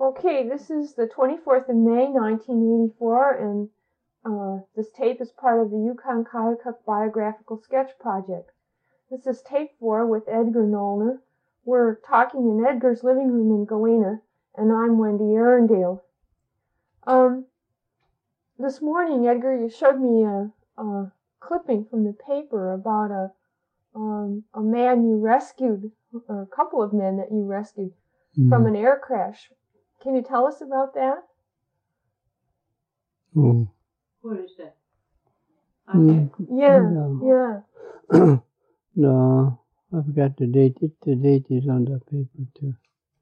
Okay, this is the 24th of May, 1984, and this tape is part of the Yukon-Kayukuk Biographical Sketch Project. This is tape 4 with Edgar Nollner. We're talking in Edgar's living room in Galena, and I'm Wendy Arundel. This morning, Edgar, you showed me a clipping from the paper about a man you rescued, or a couple of men that you rescued from an air crash. Can you tell us about that? Oh. What is that? Yeah. No, I forgot the date. The date is on the paper too.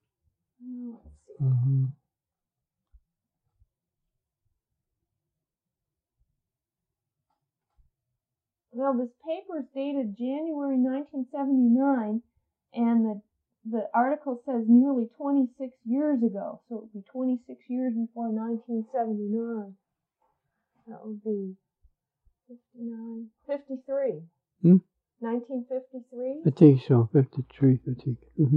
Well, this paper is dated January 1979, and the article says nearly 26 years ago, so it would be 26 years before 1979. That would be 53. 1953? I think so, 53, I think.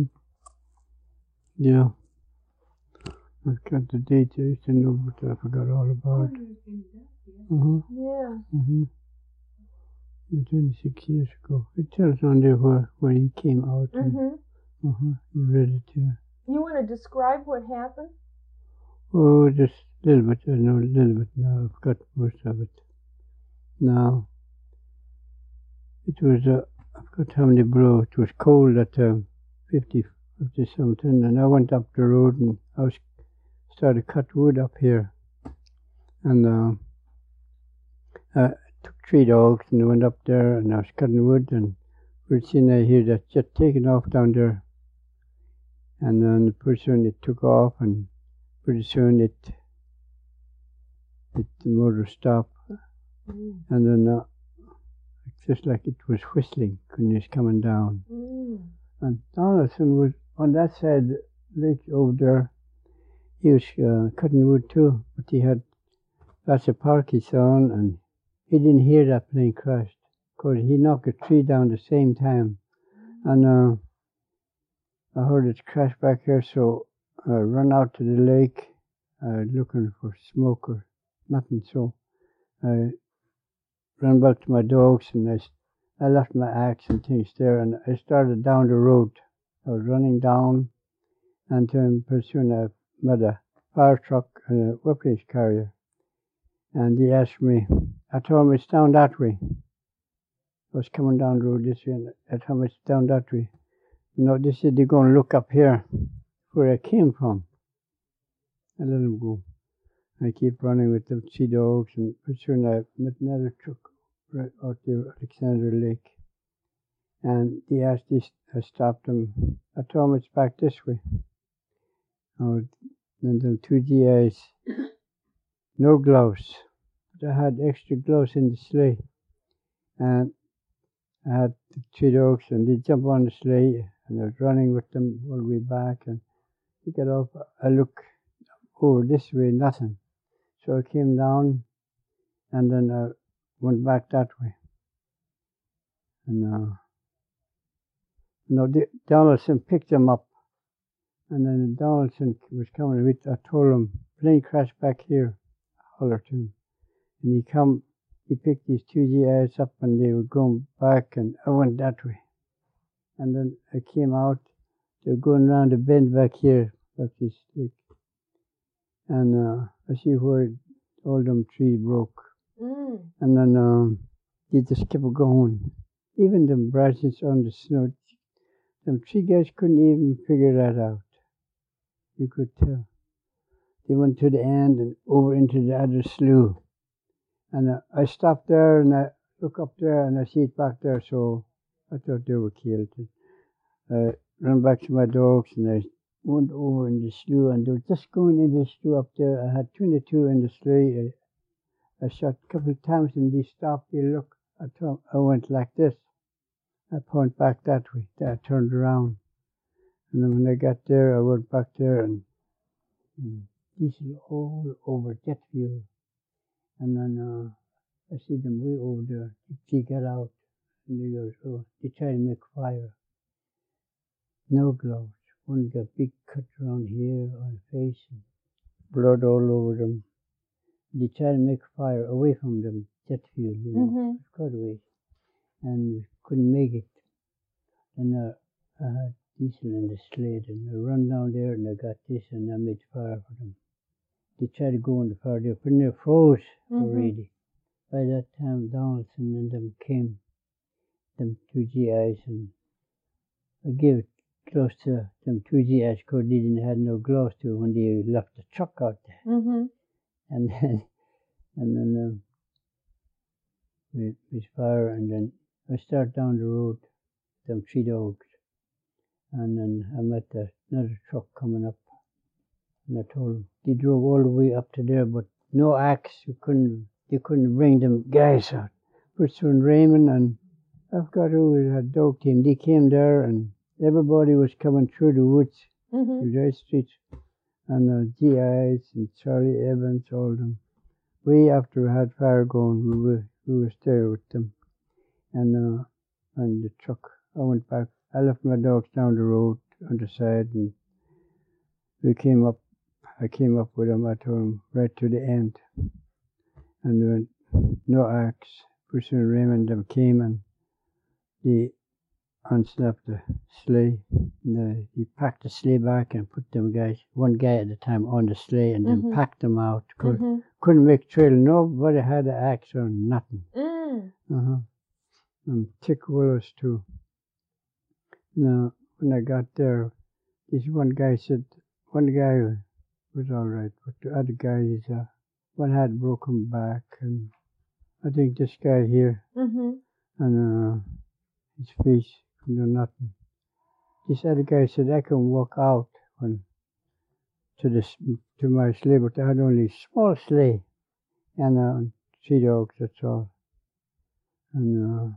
Yeah. I've got the date I used to know, but I forgot all about it. Yeah. 26 years ago. It tells on there where he came out. You read it, yeah. You want to describe what happened? Oh, just a little bit. I know a little bit now. I've got most of it. Now, it was, I forgot how many below. It was cold at 50 something, and I went up the road and I started to cut wood up here. And I took 3 dogs and I went up there and I was cutting wood, and pretty soon I hear that jet taking off down there. And then pretty soon it took off, and pretty soon the motor stopped. And then just like it was whistling when it was coming down. And Donaldson was on that side lake over there. He was cutting wood too, but he had lots of Parkinson, and he didn't hear that plane crashed, because he knocked a tree down the same time. And I heard it crash back here, so I ran out to the lake looking for smoke or nothing. So I ran back to my dogs, and I left my axe and things there, and I started down the road. I was running down, and then pretty soon I met a fire truck and a weapons carrier. And he asked me, I told him it's down that way. I was coming down the road this way, and I told him it's down that way. No, they said they're going to look up here where I came from. I let them go. I keep running with the 3 dogs, and pretty soon I met another truck right out there, Alexander Lake. And they asked this, I stopped them. I told them it's back this way. Oh, and then 2 GIs, no gloves. But I had extra gloves in the sleigh. And I had the 3 dogs, and they jumped on the sleigh, and I was running with them all the way back. And they got off. I look over this way, nothing. So I came down, and then I went back that way. And Donaldson picked them up. And then Donaldson was coming with, I told him, plane crashed back here. I hollered to him. And he picked these 2 GIs up, and they were going back, and I went that way. And then I came out, they were going around the bend back here, that's this lake. And I see where all them trees broke. And then they just kept going. Even the branches on the snow, them 3 guys couldn't even figure that out. You could tell. They went to the end and over into the other slough. And I stopped there, and I look up there, and I see it back there, so I thought they were killed. I ran back to my dogs, and I went over in the slough, and they were just going in the slough up there. I had 22 in the sleigh. I shot a couple of times, and they stopped. They looked. I went like this. I point back that way. I turned around. And then when I got there, I went back there, and diesel all over jet fuel. And then I see them way over there. They get out, and they go, oh, they try to make fire. No gloves, one got big cut around here on the face, and blood all over them. They tried to make fire away from them, jet fuel, you know, quite a ways, and we couldn't make it. And I had diesel in the sled, and I run down there, and I got this, and I made fire for them. They tried to go in the fire, but they froze already. By that time, Donaldson and them came, them two GIs, and I gave it close to them two GIs because they didn't have no gloves to when they left the truck out there. And then we fire, and then I start down the road, them three dogs, and then I met another truck coming up, and I told them they drove all the way up to there, but no axe. They couldn't bring them guys out. But soon Raymond and I forgot who was that dog team. They came there, and everybody was coming through the woods, the dry streets, and GIs and Charlie Evans, all of them. Way after we had fire going, we were there with them, and the truck. I went back. I left my dogs down the road on the side, and we came up. I came up with them. I told them right to the end, and there went no axe. Pretty soon Raymond them came, and they unsnapped the sleigh. And he packed the sleigh back and put them guys, one guy at a time, on the sleigh, and then packed them out. Couldn't make trail. Nobody had an axe or nothing. And thick willows too. Now, when I got there, this one guy said, one guy was all right, but the other guy one had broken back, and I think this guy here, and his face couldn't do nothing. This other guy said I can walk out to my sleigh, but I had only a small sleigh, and three dogs, that's all. And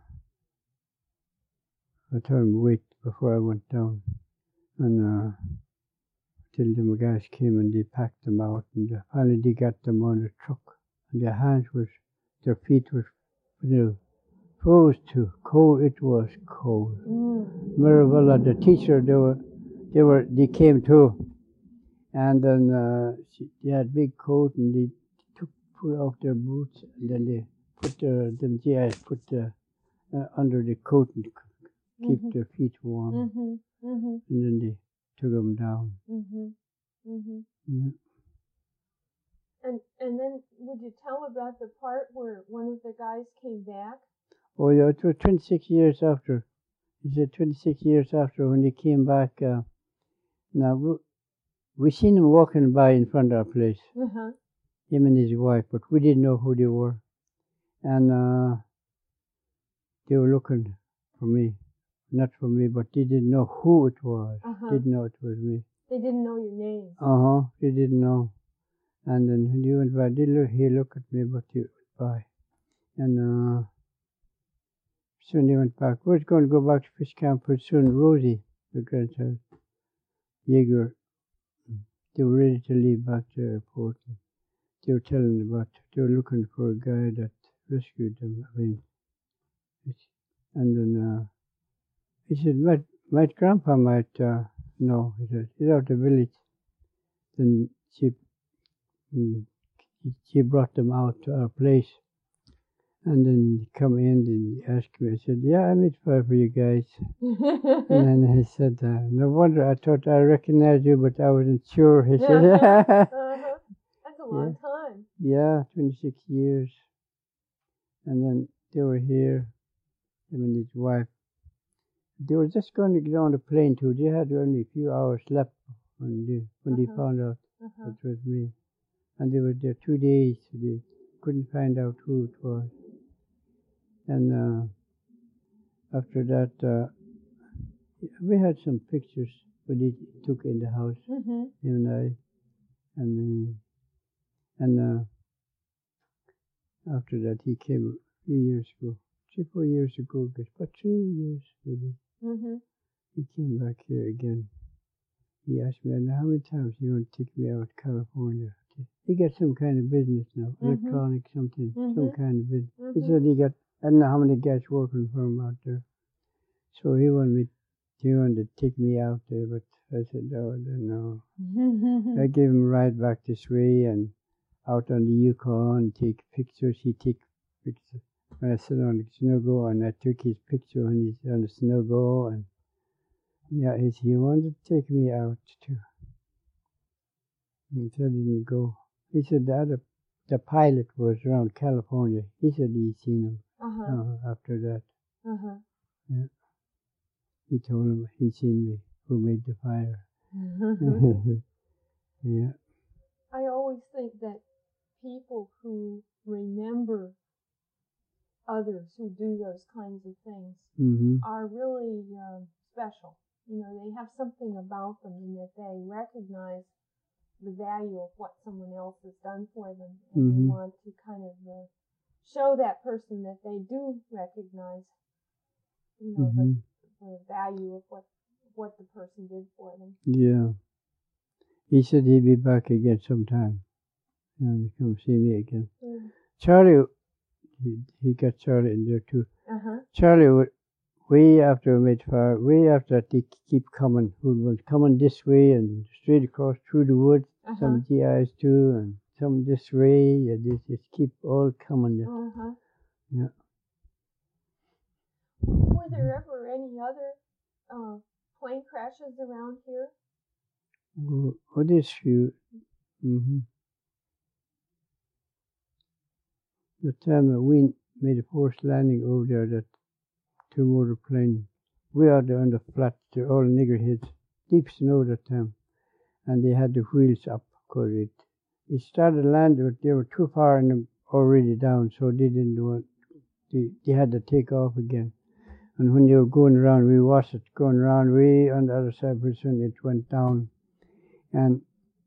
I told him to wait before I went down, and till the guys came and they packed them out, and finally they got them on the truck, and their feet were froze too cold. It was cold. Marabella, the teacher, they came too, and then they had big coat, and they pulled off their boots, and then they put them GIs put under the coat and keep their feet warm, and then they took them down. Yeah. And then would you tell about the part where one of the guys came back? Oh yeah, it was 26 years after. He said 26 years after when they came back. Now we seen him walking by in front of our place, him and his wife, but we didn't know who they were, and they were looking for me. Not for me, but they didn't know who it was. Didn't know it was me. They didn't know your name. They didn't know. And then when he went by, he looked at me, but he went by. And soon they went back. We was going to go back to fish camp, but soon Rosie, the grandchild, Jaeger, they were ready to leave back to the airport. They were telling about, they were looking for a guy that rescued them. And then he said, my grandpa might know. He said, he's out of the village. Then she brought them out to our place. And then he come in and he asked me, I said, yeah, I made fire for you guys. And then he said, no wonder, I thought I recognized you, but I wasn't sure. He said, That's a long time. Yeah, 26 years. And then they were here, him and his wife. They were just going to get on the plane too. They had only a few hours left when they found out it was me. And they were there 2 days. So they couldn't find out who it was. And after that, we had some pictures that he took in the house, him and I. And after that, he came a few years ago, 3-4 years ago, about 3 years maybe. He came back here again. He asked me, how many times you want to take me out to California? He got some kind of business now, electronic something, some kind of business. He said he got, I don't know how many guys working for him out there. So he wanted to take me out there, but I said, oh, no. I gave him a ride back this way and out on the Yukon, take pictures. He take pictures when I sit on the snow go, and I took his picture when he's on the snow go. And yeah, he wanted to take me out too. And so I didn't go. He said the pilot was around California. He said he'd seen him after that. Yeah. He told him he'd seen me, who made the fire. Yeah. I always think that people who remember others who do those kinds of things are really special. You know, they have something about them in that they recognize the value of what someone else has done for them, and they want to kind of show that person that they do recognize, you know, the value of what the person did for them. Yeah. He said he'd be back again sometime. And come see me again. Charlie, he got Charlie in there too. Charlie, way after we made fire, way after that, they keep coming. Who was coming this way and straight across through the woods. Some GIs too, and some this way. Yeah, they just keep all coming. Yeah. Were there ever any other plane crashes around here? Oh, there's few. The time that we made a forced landing over there, that two-motor plane, way out there on the flat, they're all niggerheads, deep snow that time, and they had the wheels up because it started landing, but they were too far and already down, so they didn't want. They had to take off again. And when they were going around, we watched it going around way on the other side. Pretty soon it went down, and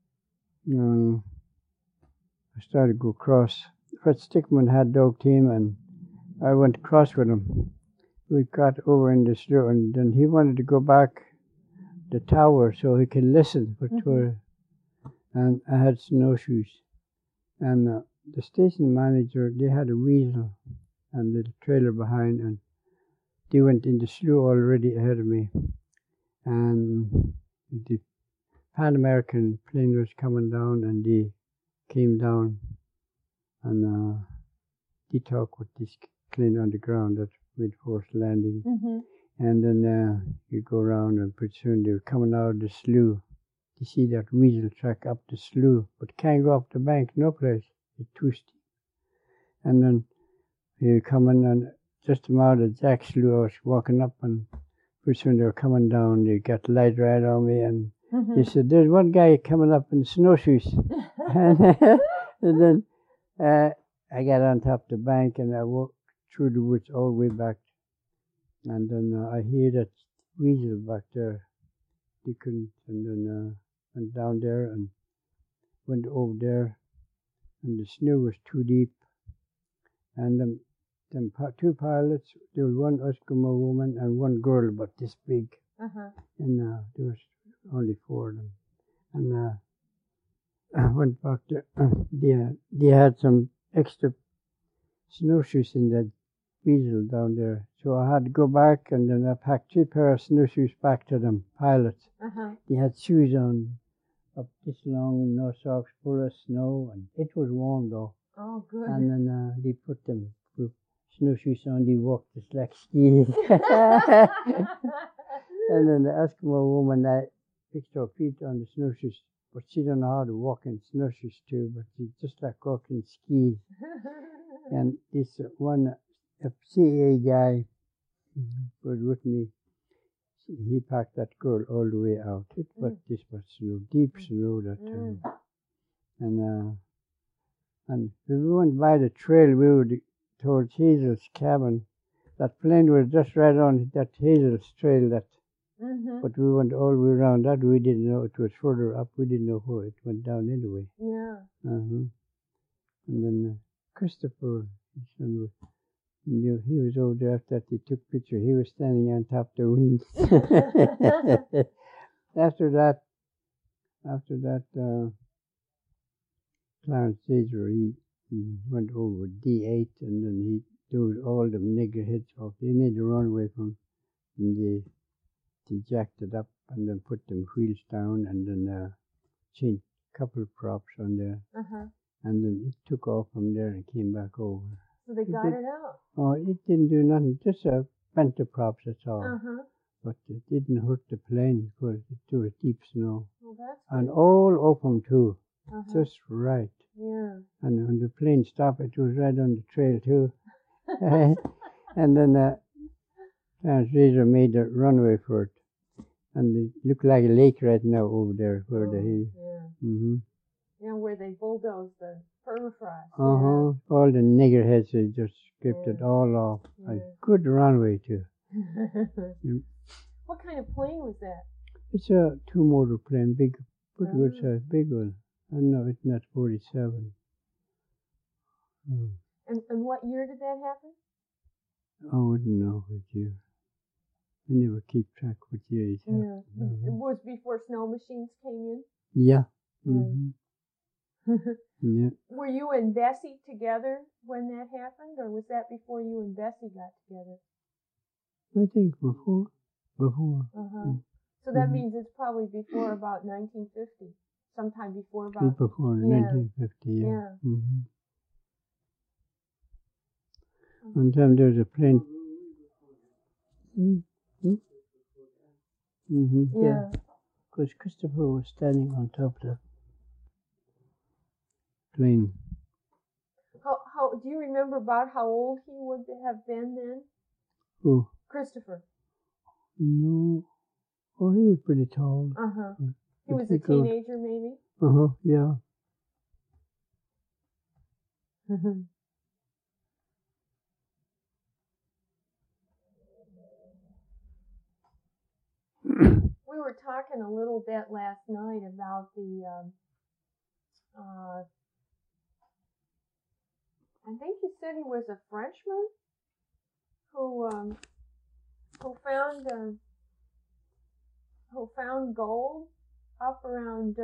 I started to go across. Fred Stickman had dog team, and I went across with him. We got over in the slough, and then he wanted to go back the tower so he could listen for tour. And I had snowshoes, and the station manager, they had a weasel and the trailer behind, and they went in the slough already ahead of me, and the Pan American plane was coming down, and they came down, and they talked with this plane on the ground that made forced landing, and then you go around, and pretty soon they were coming out of the slough. You see that weasel track up the slough, but can't go up the bank, no place. It's too steep. And then you're coming, and just about the Jack Slough, I was walking up, and pretty soon they were coming down. They got the light right on me, and they said, "There's one guy coming up in snowshoes." and then I got on top of the bank, and I walked through the woods all the way back. And then I hear that weasel back there. They couldn't, and then went down there and went over there, and the snow was too deep. And them two pilots, there was one Eskimo woman and one girl about this big, and there was only four of them. And I went back there. They had some extra snowshoes in that weasel down there, so I had to go back, and then I packed 2 pairs of snowshoes back to them pilots. They had shoes on up this long, no socks, full of snow, and it was warm though. Oh, good. And then they put them with snowshoes on. They walked just like skis. And then the Eskimo woman that fixed her feet on the snowshoes, but she don't know how to walk in snowshoes too. But she just like walking skis. And this one CA guy was with me. He packed that girl all the way out. But this was snow, deep snow that time. And we went by the trail. We were towards Hazel's cabin. That plane was just right on that Hazel's trail. But we went all the way around that. We didn't know it was further up. We didn't know where it went down anyway. Yeah. And then Christopher, his son, was. He was over there after that. They took picture. He was standing on top of the wings. After that, Clarence Caesar, he went over D8, and then he threw all the niggerheads off. They made a runaway from the they jacked it up and then put them wheels down and then changed a couple of props on there. And then it took off from there and came back over. So they got it out? Oh, it didn't do nothing. Just bent the props, that's all. But it didn't hurt the plane because it was deep snow. Well, that's and good. all open too. Just right. Yeah. And when the plane stopped, it was right on the trail too. And then Transracer made a runway for it. And it looked like a lake right now over there where Yeah, where they bulldozed the permafrost. All the niggerheads, they just stripped it all off. A good runway too. What kind of plane was that? It's a two-motor plane, big, pretty good size, big one. I know it's not 47. And what year did that happen? I wouldn't know what year. I never keep track what year it happened. It was before snow machines came in? Yeah. Yeah. Were you and Bessie together when that happened, or was that before you and Bessie got together? I think before. So that means it's probably before about 1950. Sometime before about... Before 1950, yeah. One time there was a plane... Yeah. Because Christopher was standing on top of the plane. How do you remember about how old he would have been then? Who? Christopher. No. Oh, he was pretty tall. He was a teenager, maybe? Yeah. We were talking a little bit last night about the, I think you said he was a Frenchman who found gold up around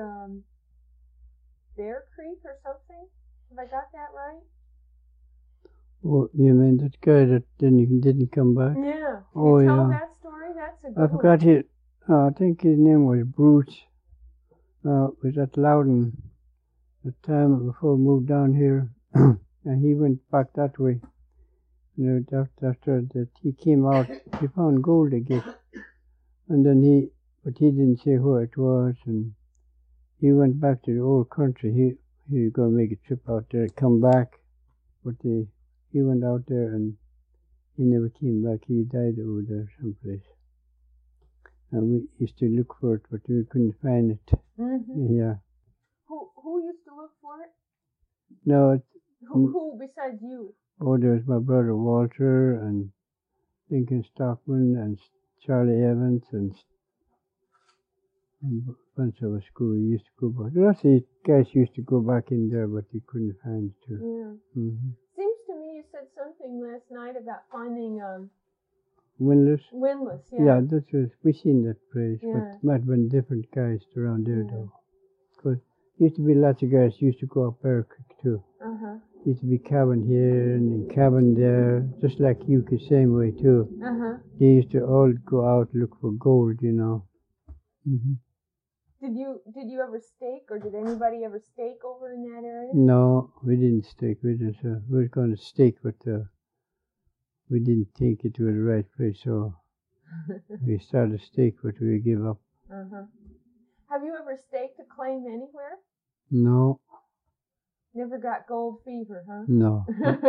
Bear Creek or something. Have I got that right? Oh, you mean that guy that didn't come back? Yeah. Can you tell that story? That's a good one. I forgot it. I think his name was Bruce. Was at Loudon the time before we moved down here. And he went back that way. You know, after that he came out, he found gold again. And then but he didn't say where it was, and he went back to the old country. He was going to make a trip out there, come back, but he went out there and he never came back. He died over there someplace. And we used to look for it, but we couldn't find it. Yeah. Who used to look for it? No. Who besides you? Oh, there was my brother Walter and Lincoln Stockman and Charlie Evans and a bunch of us used to go back. Lots of guys used to go back in there, but they couldn't find it too. Yeah. Seems to me you said something last night about finding Windlass? Windlass, yeah. Yeah, we seen that place, but it might have been different guys around there though. Because used to be lots of guys used to go up Bear Creek too. Used to be cabin here and cabin there, just like you the same way too. They used to all go out look for gold, you know. Did you ever stake, or did anybody ever stake over in that area? No, we didn't stake. We were going to stake, but we didn't think it was the right place, so we started to stake, but we gave up. Have you ever staked a claim anywhere? No. Never got gold fever, huh? No.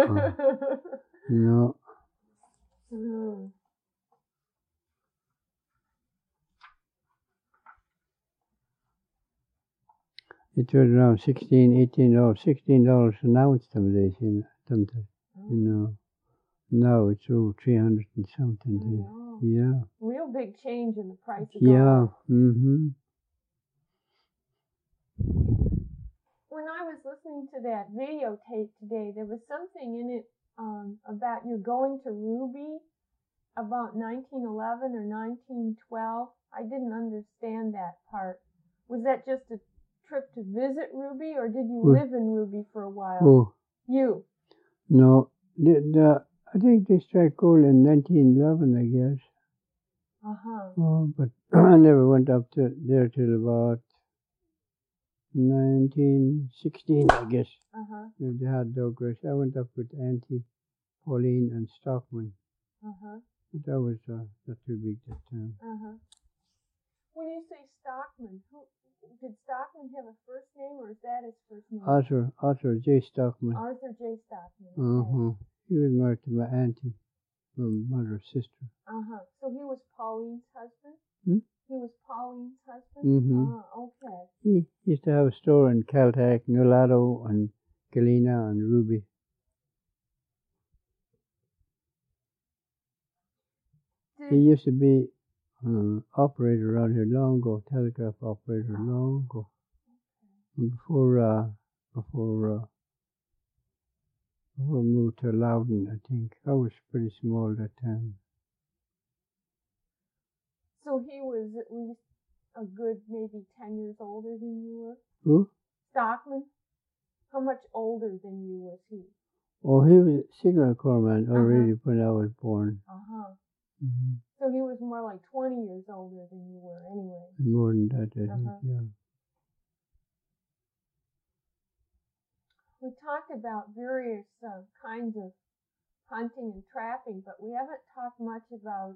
No. It was around $16, $18, $16 an ounce some days, you know. Now it's over 300 and something. Yeah. Real big change in the price of gold. Yeah. When I was listening to that videotape today, there was something in it about you going to Ruby about 1911 or 1912. I didn't understand that part. Was that just a trip to visit Ruby, or did you live in Ruby for a while? Who? You. No. I think they struck gold in 1911, I guess. Oh, but I never went up to there till about 1916, I guess. They had dog race. I went up with Auntie Pauline and Stockman. But that was not too big that time. When you say Stockman, did Stockman have a first name, or is that his first name? Arthur J. Stockman. Arthur J. Stockman. Okay. He was married to my auntie, my mother's sister. So he was Pauline's husband? He was Pauline's husband? Okay. He used to have a store in Caltech, Nolado, and Galena, and Ruby. He used to be operator around here long ago, telegraph operator long ago. And before we moved to Loudon, I think. I was pretty small that time. So he was at least a good maybe 10 years older than you were? Who? Stockman? How much older than you was he? Oh, he was a signal corpsman already when I was born. So he was more like 20 years older than you were anyway. More than that, I think, yeah. We talked about various kinds of hunting and trapping, but we haven't talked much about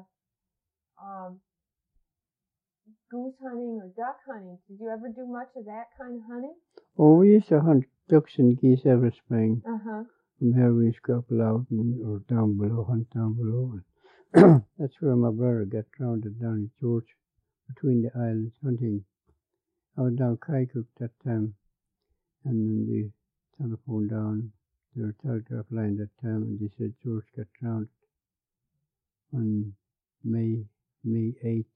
goose hunting or duck hunting. Did you ever do much of that kind of hunting? Oh, we used to hunt ducks and geese every spring. From here we used to go up Loudon or down below, hunt down below. That's where my brother got drowned down in George, between the islands, hunting. I was down Kaikook that time, and then the telephone down, their telegraph line that time, and they said George got drowned on May 8th.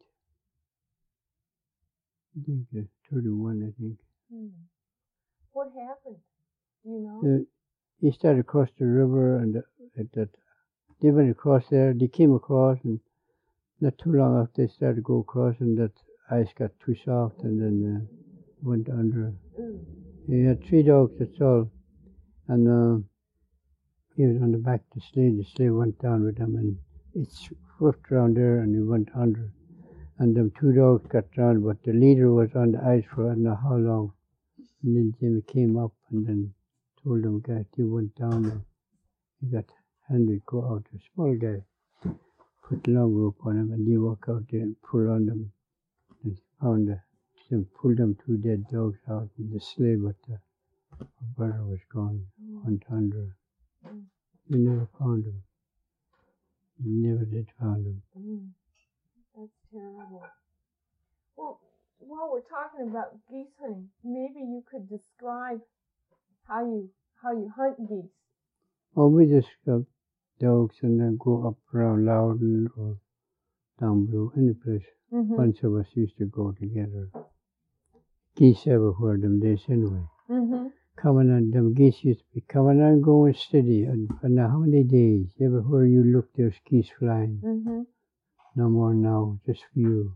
I think 31, I think. What happened? Do you know? He started across the river, and they went across there. They came across, and not too long after they started to go across, and that ice got too soft, and then went under. He had 3 dogs, that's all, and he was on the back of the sleigh. The sleigh went down with him, and it swift around there, and he went under. And them 2 dogs got drowned, but the leader was on the ice for I don't know how long. And then Jimmy came up and then told them guys he went down, and he got Henry go out, a small guy, put a long rope on him, and they walk out there and pull on them, and found them, pulled them 2 dead dogs out in the sleigh, but my brother was gone, went under. We never found him. We never did find him. That's terrible. Well, while we're talking about geese hunting, maybe you could describe how you hunt geese. Well, we just got dogs and then go up around Loudon or down below, any place. Bunch of us used to go together. Geese everywhere them days anyway. Coming on, them geese used to be coming on, going steady. And now how many days? Everywhere you look, there's geese flying. No more now, just few.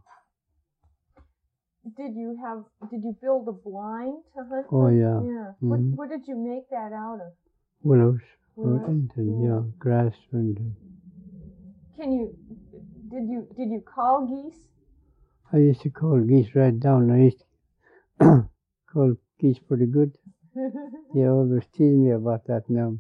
Did you build a blind to hunt? Oh, yeah. Yeah. What did you make that out of? Willows. Or anything, grass and. Did you call geese? I used to call geese right down. I used to call geese pretty good. They always tease me about that now.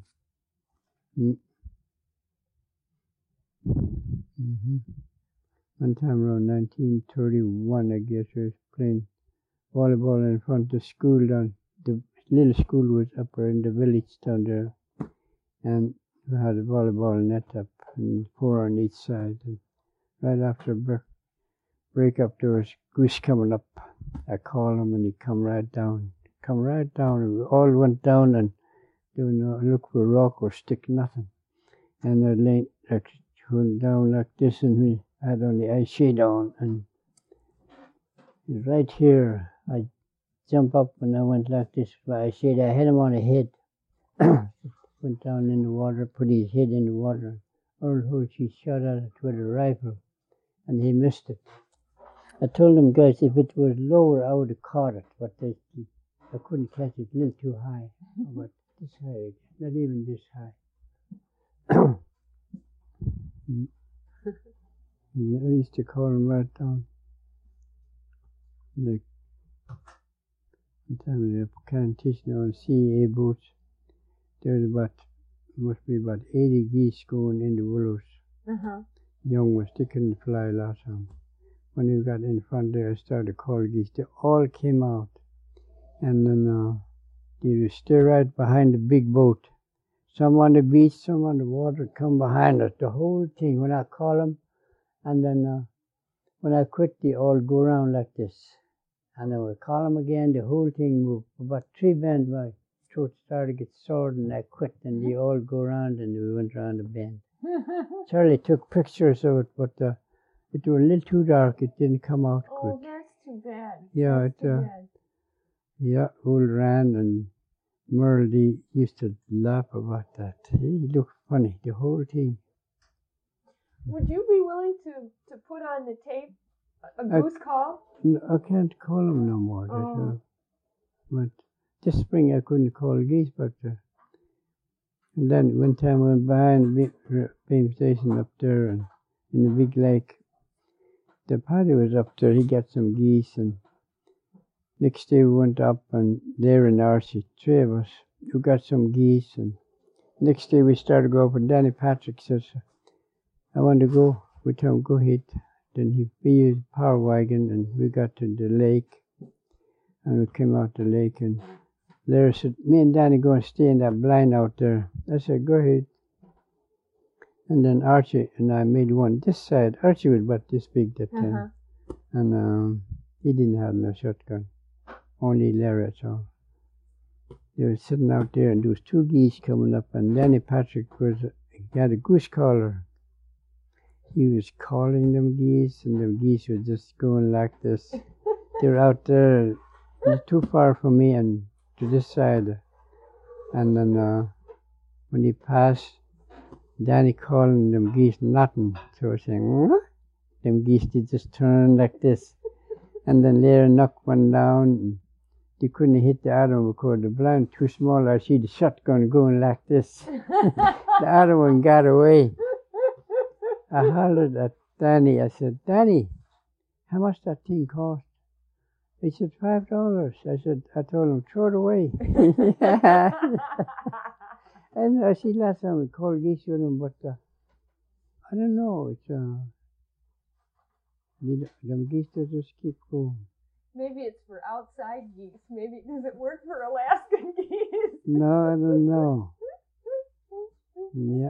One time around 1931, I guess, I was playing volleyball in front of the school down. The little school was up in the village down there, and we had a volleyball net up and 4 on each side. And right after break up, there was goose coming up. I called him, and he come right down, and we all went down and didn't look for a rock or stick, nothing. And I laid down like this, and we had only eye shade on, and right here, I jumped up and I went like this by eye shade. I had him on the head. Went down in the water, put his head in the water. Old Hoshi shot at it with a rifle, and he missed it. I told them guys if it was lower, I would have caught it, but I couldn't catch it. A little too high, but this high, not even this high. I used to call them right down. Like, one time we were kind of teaching on CA boats. There's must be about 80 geese going in the willows. Young ones, they couldn't fly last time. When we got in front there, I started to call geese. They all came out. And then they would stay right behind the big boat. Some on the beach, some on the water, come behind us. The whole thing, when I call them, and then when I quit, they all go around like this. And then we call them again, the whole thing moved. About 3 bends, my throat started to get sore, and I quit, and they all go around, and we went around the bend. Charlie took pictures of it, but it was a little too dark. It didn't come out good. Oh, that's too bad. Yeah, that's too bad. Yeah, old Rand and Merle, they used to laugh about that. He looked funny, the whole thing. Would you be willing to put on the tape a goose call? I can't call them no more. Oh. But this spring I couldn't call geese back there. And then one time I went behind the beam station up there and in the big lake. The paddy was up there, he got some geese, and next day we went up, and there and Archie, 3 of us, who got some geese, and next day we started to go up, and Danny Patrick says, I want to go. We told him, go ahead. Then he used a power wagon, and we got to the lake, and we came out the lake, and Larry said, me and Danny going to stay in that blind out there. I said, go ahead. And then Archie and I made one this side. Archie was about this big that time. And he didn't have no shotgun. Only Larry, that's all. They were sitting out there, and there was 2 geese coming up, and Danny Patrick had a goose caller. He was calling them geese, and the geese were just going like this. They were out there, not too far from me, and to this side. And then when he passed, Danny calling them geese nothing. So I was saying, what? Them geese, they just turned like this. And then Larry knocked one down. And they couldn't hit the other one because the blind too small. I see the shotgun going like this. The other one got away. I hollered at Danny. I said, Danny, how much that thing cost? He said, $5. I said, I told him, throw it away. And I see last time we called geese with him, but I don't know. It's them geese they just keep going. Maybe it's for outside geese. Maybe does it work for Alaskan geese? No, I don't know. Yeah.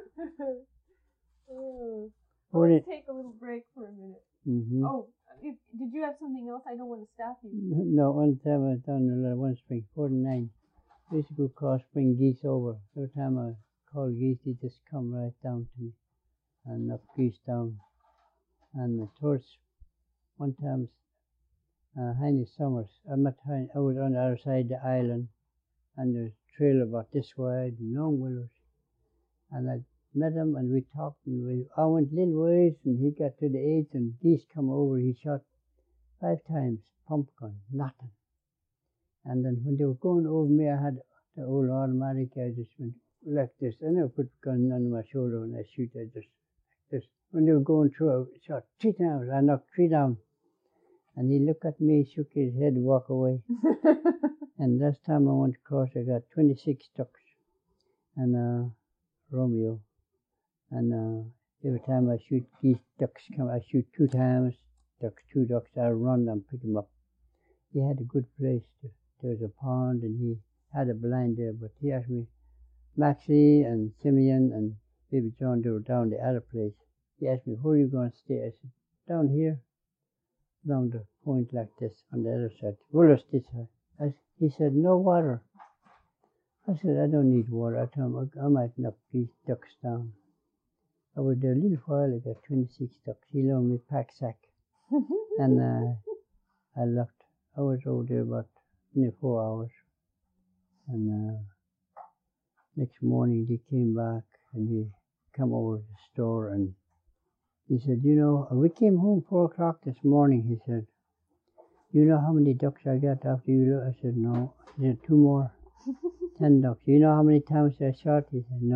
Let's take a little break for a minute. Mm-hmm. Oh, did you have something else? I don't want to stop you. No, one time I was down in one spring, 49. I used to go cross spring geese over. Every time I call geese, they just come right down to me and knock geese down. And towards one time, Heine Summers, I was on the other side of the island, and there's a trail about this wide, long willows. And I met him, and we talked, and I went little ways, and he got to the edge, and geese come over. He shot 5 times, pump gun, nothing. And then when they were going over me, I had the old automatic. I just went like this. I never put the gun on my shoulder when I shoot. I just like this. When they were going through, I shot 3 times. I knocked 3 down. And he looked at me, shook his head, walked away. And last time I went across, I got 26 ducks and Romeo. And every time I shoot these ducks, I shoot 2 times. Ducks, 2 ducks. I run and pick them up. He had a good place. There was a pond, and he had a blind there. But he asked me, Maxie and Simeon and Baby John, they were down the other place. He asked me, where are you going to stay? I said, down here, along the point like this, on the other side. Willows this side. He said, no water. I said, I don't need water. I told him, I might knock these ducks down. I was there a little while, I got 26 ducks. He loaned me pack sack. And I left. I was over there about 24 hours. And next morning they came back, and he come over to the store, and he said, you know, we came home 4 o'clock this morning, he said. You know how many ducks I got after you? I said, no. He said, 2 more. 10 ducks. You know how many times I shot? He said, no.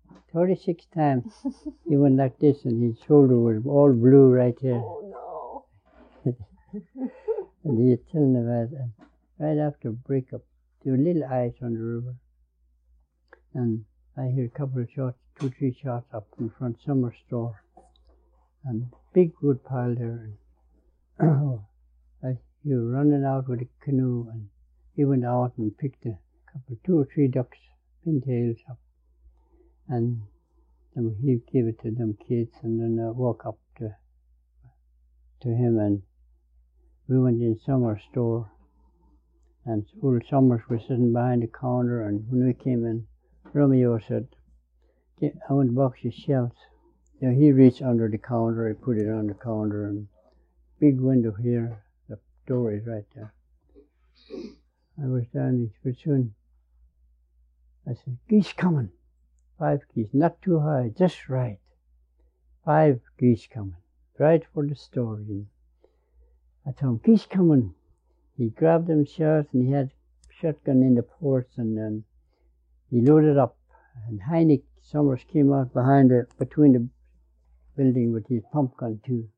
36 times. He went like this, and his shoulder was all blue right here. Oh And he was telling about it. Right after breakup, there were little ice on the river. And I hear a couple of shots, 2, 3 shots up in front of Summer store. And big wood pile there. And he was running out with a canoe, and he went out and picked a couple, 2 or 3 ducks, pintails up. And then he gave it to them kids, and then I walked up to him, and we went in Summer store. And old Summers was sitting behind the counter, and when we came in, Romeo said, I want a box of shells. You know, he reached under the counter, he put it on the counter, and big window here, the door is right there. I was down there, soon I said, geese coming. 5 geese, not too high, just right. 5 geese coming, right for the store. And I told him, geese coming. He grabbed them shots, and he had shotgun in the porch, and then he loaded up. And Heineck Summers came out between the building with his pump gun too.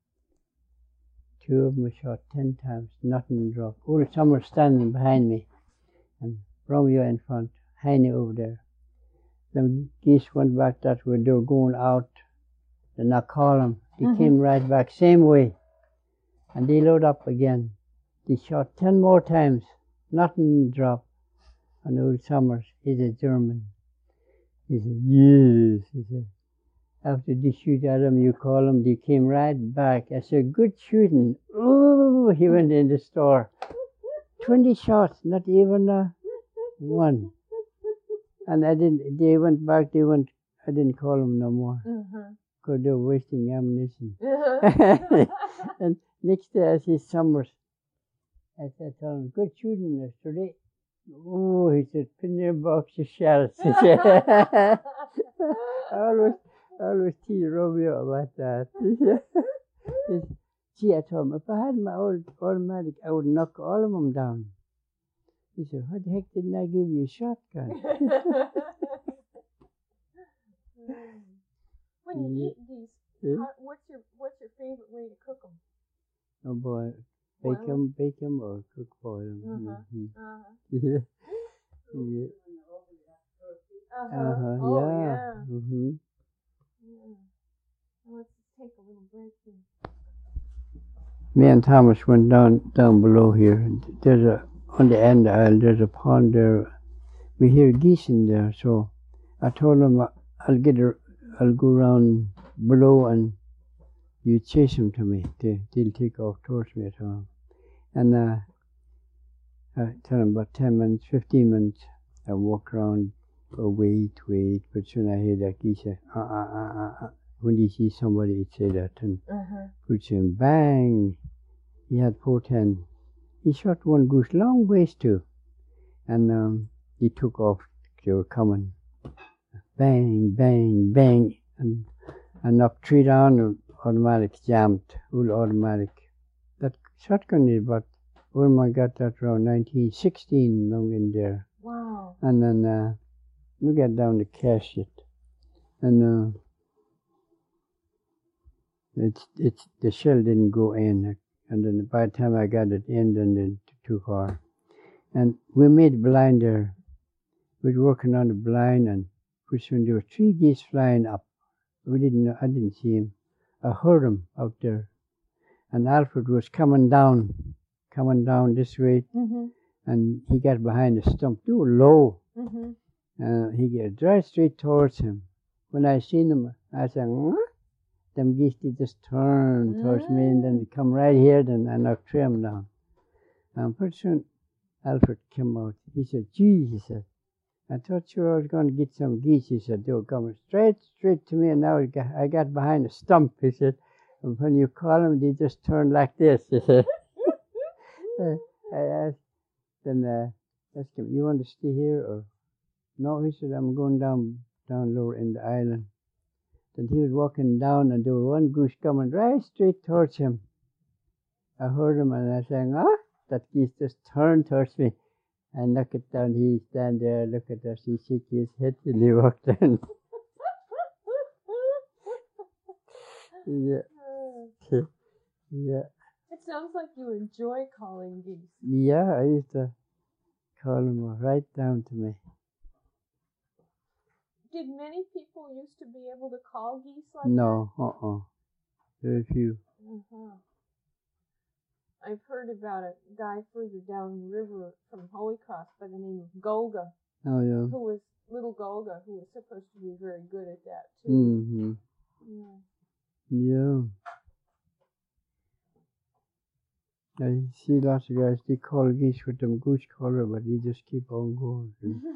2 of them were shot 10 times, nothing dropped. Old Summers standing behind me, and Romeo in front, Heineck over there. The geese went back that way, they were going out, the Knockcolum. They came right back, same way. And they load up again. They shot 10 more times, nothing dropped. And old Summers, he's a German. He said, yes. He said, after they shoot at him, you call him, they came right back. I said, good shooting. Ooh, he went in the store. 20 shots, not even one. And they went back, I didn't call them no more. Because they were wasting ammunition. And next day I see Summers. I said, tell him, good shooting yesterday. Oh, he said, put in your box of shells. He said, I always tease Romeo about that. Gee, I told him, if I had my old automatic, I would knock all of them down. He said, what the heck didn't I give you a shotgun? When you eat these, what's your favorite way to cook them? Oh boy, bake them or cook boil them. Yeah. Yeah. Oh, yeah. Let's take a little break here. Me and Thomas went down below here. There's on the end aisle, there's a pond there. We hear geese in there, so I told him I'll go around below and you chase them to me. They'll take off towards me at home. And I tell him about 10 minutes, 15 minutes. I walk around, wait. But soon I hear that geese say, When you see somebody, he'd say that, and puts him, bang. He had 410. He shot one goose long ways too. And he took off. They were coming. Bang, bang, bang. And I knocked 3 down, and automatic jammed. Full automatic. That shotgun is about, when I got that around 1916 long in there. Wow. And then we got down to cash it. And the shell didn't go in. And then by the time I got it in, then it's too far. And we made a blind there. We were working on the blind, and pretty soon there were 3 geese flying up. I didn't see him. I heard him out there. And Alfred was coming down this way. And he got behind the stump, too low. He got right straight towards him. When I seen him, I said, them geese, they just turned towards me, and then they come right here, then I knocked 3 of them down. And pretty soon, Alfred came out. He said, gee, he said, I thought sure I was going to get some geese. He said, they were coming straight to me, and now I got behind a stump. He said, and when you call them, they just turn like this. He said. I asked, then asked him, you want to stay here? Or no, he said, I'm going down lower in the island. Then he was walking down, and there was one goose coming right straight towards him. I heard him, and I sang, that geese just turned towards me. I knocked it down. He stand there, look at us. He shook his head, and he walked down. Yeah. Yeah. It sounds like you enjoy calling geese. Yeah, I used to call them right down to me. Did many people used to be able to call geese like No, very few. that? I've heard about a guy further down the river from Holy Cross by the name of Golga. Oh, yeah. Who was little Golga, who was supposed to be very good at that too. Mm-hmm. Yeah. I see lots of guys, they call geese with them goose collar, but they just keep on going.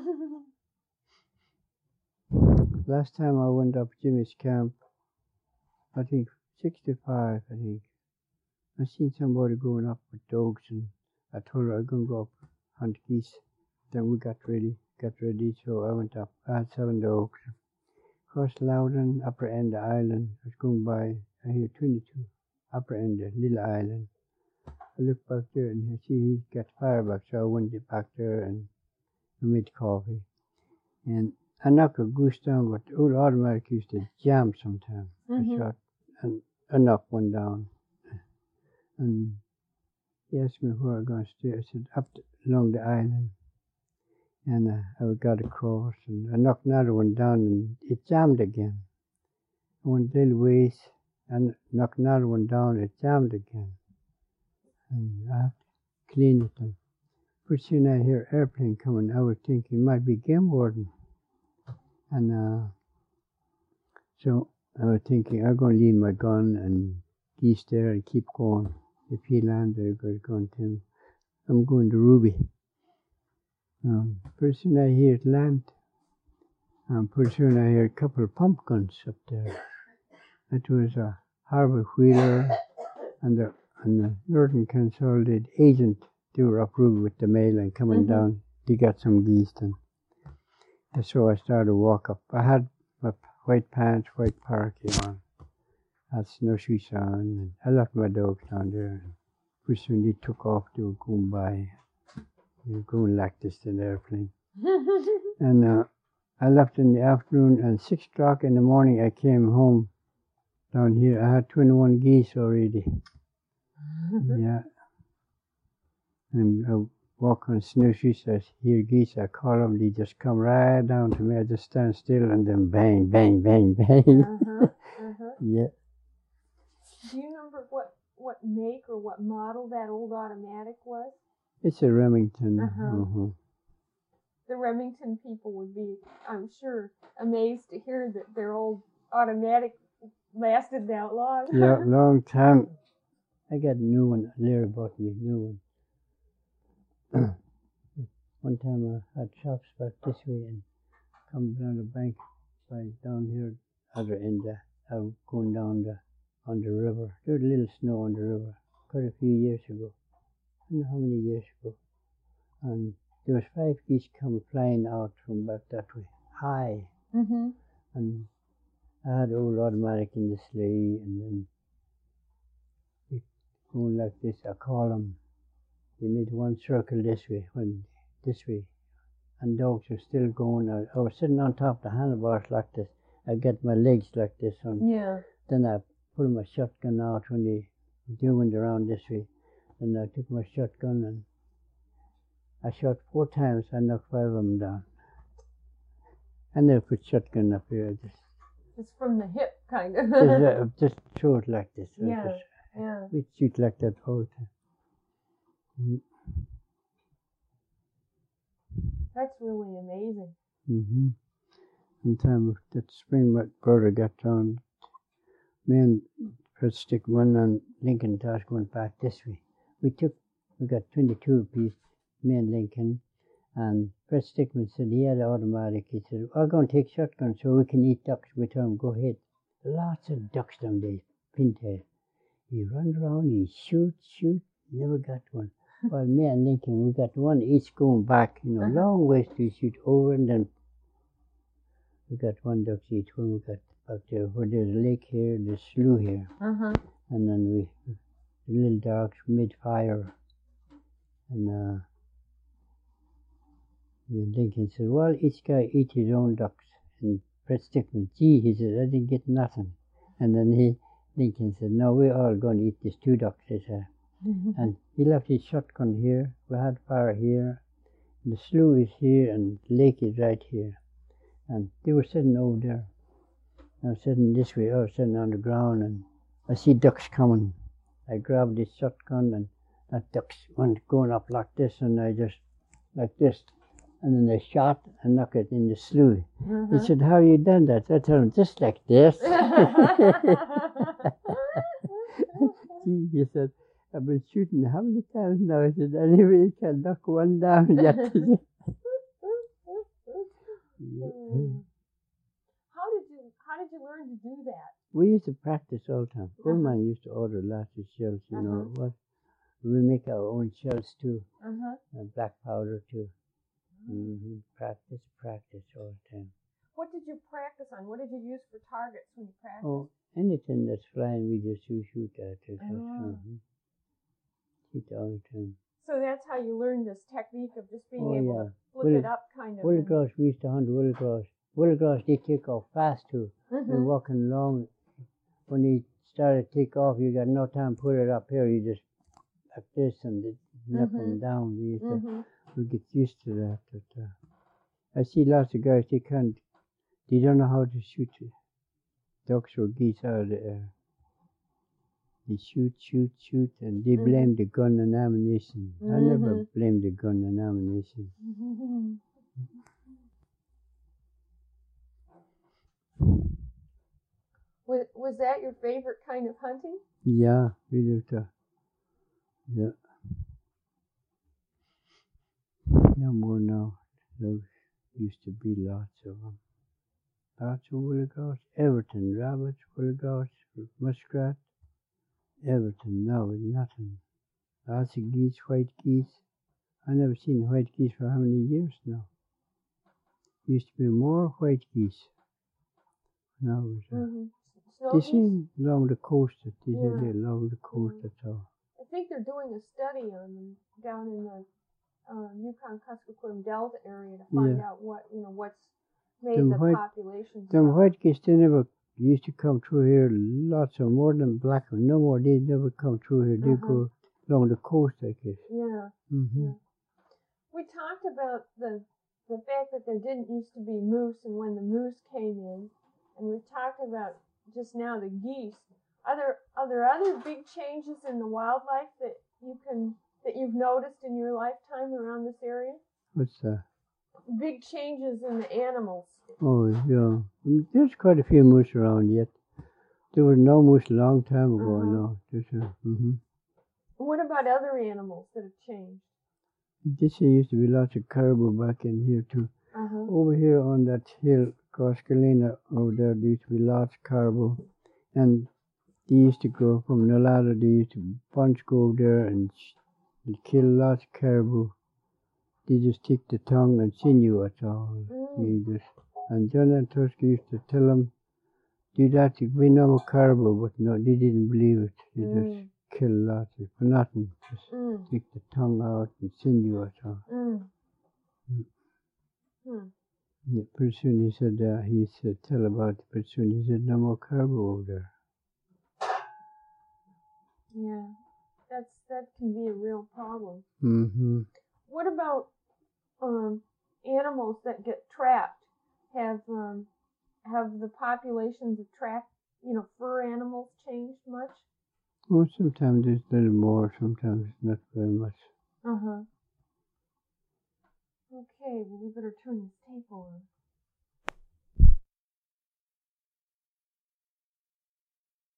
Last time I went up Jimmy's camp, I think 65, I think. I seen somebody going up with dogs, and I told her I was going to go up hunt geese. Then we got ready, so I went up. I had 7 dogs. Across Loudon, upper end of the island. I was going by, I hear 22, upper end of little island. I looked back there and I see he got fireback, so I went back there and I made coffee. And I knocked a goose down, but the old automatic used to jam sometimes. I shot, and I knocked one down. And he asked me where I was going to stay. I said, along the island. And I got across, and I knocked another one down, and it jammed again. I went a little ways, and knocked another one down, it jammed again. And I have to clean it. And pretty soon I hear airplane coming. I was thinking it might be game warden. And so I was thinking I'm going to leave my gun and geese there and keep going. If he lands, I'm going to him. I'm going to Ruby. Pretty soon I hear it land. Pretty soon I hear a couple of pumpkins up there. It was a Harvard Wheeler and the Northern Consolidated agent. They were up Ruby with the mail and coming down. They got some geese then. And so I started to walk up. I had my white pants, white parky on. I had snowshoes on, and I left my dogs down there. And pretty soon they took off. They were going by. They were going like this in the airplane. And I left in the afternoon, and 6 o'clock in the morning I came home down here. I had 21 geese already. Yeah. And I walk on snowshoes, I hear geese, I call them, they just come right down to me. I just stand still and then bang, bang, bang, bang. Yeah. Do you remember what make or what model that old automatic was? It's a Remington. The Remington people would be, I'm sure, amazed to hear that their old automatic lasted that long. Yeah, long time. I got a new one. Larry bought me a new one. One time I had shops back this way and come down the bank by down here, other end. I was going down on the river. There was a little snow on the river quite a few years ago. I don't know how many years ago. And there was 5 geese come flying out from back that way, high. And I had old automatic in the sleigh, and then going like this. I call them. They made one circle this way, and dogs were still going. I was sitting on top of the handlebars like this. I get my legs like this on. Yeah. Then I pulled my shotgun out when they went around this way. Then I took my shotgun and I shot 4 times. I knocked 5 of them down. I never put shotgun up here. Just from the hip, kind of. Just throw it like this. Yeah. We shoot like that all the time. That's really amazing. One time that spring, my brother got down. Me and Fred Stickman and Lincoln Tosh going back this way. We got 22 apiece, me and Lincoln. And Fred Stickman said he had an automatic. He said, I'm going to take shotgun so we can eat ducks. We told him, go ahead. Lots of ducks down there, pintail. He runs around, he shoot, never got one. While me and Lincoln, we got one each going back, long ways to shoot over, and then we got 1 duck each when we got back there. Where there's a lake here, there's slough here. And then the little dogs mid-fire. And Lincoln said, well, each guy eat his own ducks. And Fred Stickman, gee, he said, I didn't get nothing. And then Lincoln said, no, we're all going to eat these 2 ducks, he said. And he left his shotgun here. We had fire here. The slough is here and the lake is right here. And they were sitting over there. I was sitting this way, I was sitting on the ground and I see ducks coming. I grabbed this shotgun and that ducks went going up like this and I just, like this. And then I shot and knocked it in the slough. He said, how you done that? I told him, just like this. He said, I've been shooting how many times now? I said, anyway, you can knock one down yet. How did you learn to do that? We used to practice all the time. Bullman used to order lots of shells, you know. What? We make our own shells too. And black powder too. Practice all the time. What did you practice on? What did you use for targets when you practiced? Oh, anything that's flying, we just shoot at it. Shoot all the time. So that's how you learned this technique of just being able to flip it up, kind of. Willow grouse, we used to hunt willow grouse. Willow grouse, they take off fast too. They're walking along. When they started to take off, you got no time to put it up here. You just like this and knock them down. We used to. We get used to that. But, I see lots of guys, they don't know how to shoot ducks or geese out of the air. They shoot, and they blame the gun and ammunition. I never blame the gun and ammunition. Was that your favorite kind of hunting? Yeah, we did that. Yeah. No more now. Those used to be lots of them. Lots of willow grouse, everything, rabbits, willow grouse, muskrat, everything. Now is nothing. Lots of geese, white geese. I never seen white geese for how many years now? Used to be more white geese. Now they seem along the coast. They're along the coast. That's all. I think they're doing a study on them down in the Yukon-Kuskokwim Delta area to find out what's made the populations. Them white geese, they never used to come through here. Lots of more than black ones. No more. They never come through here. They go along the coast, I guess. Yeah. We talked about the fact that there didn't used to be moose, and when the moose came in, and we talked about just now the geese. Are there other big changes in the wildlife that you've noticed in your lifetime around this area? What's that? Big changes in the animals. Oh, yeah. There's quite a few moose around yet. There was no moose a long time ago, no. What about other animals that have changed? This year used to be lots of caribou back in here too. Over here on that hill, across Galena, over there used to be lots of caribou. And they used to go from Nolata, they used to bunch go over there and kill lots of caribou. They just take the tongue and sinew, that's all. And John and Tusker used to tell them, do that, you be no more caribou, but no, they didn't believe it. They just kill lots of for nothing. Just take the tongue out and sinew, that's all. Yeah, pretty soon he said, tell about it, pretty soon he said, no more caribou over there. Yeah, that can be a real problem. What about animals that get trapped? Have the populations of fur animals changed much? Well, sometimes there's a little more, sometimes not very much. Okay, well we better turn this tape